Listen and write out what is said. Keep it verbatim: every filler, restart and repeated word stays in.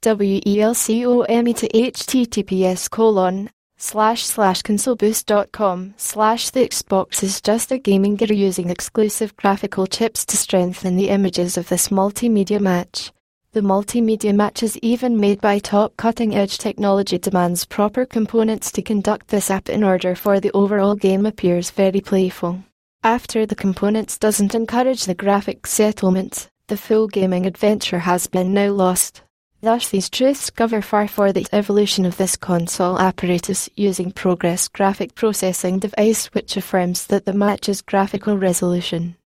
welcome to https colon slash slash consoleboost.com slash the Xbox is just a gaming gear using exclusive graphical chips to strengthen the images of this multimedia match. The multimedia match is even made by top cutting-edge technology, demands proper components to conduct this app in order for the overall game appears very playful. After the components doesn't encourage the graphic settlement, the full gaming adventure has been now lost. Thus these truths cover far for the evolution of this console apparatus using Progress graphic processing device, which affirms that the match's graphical resolution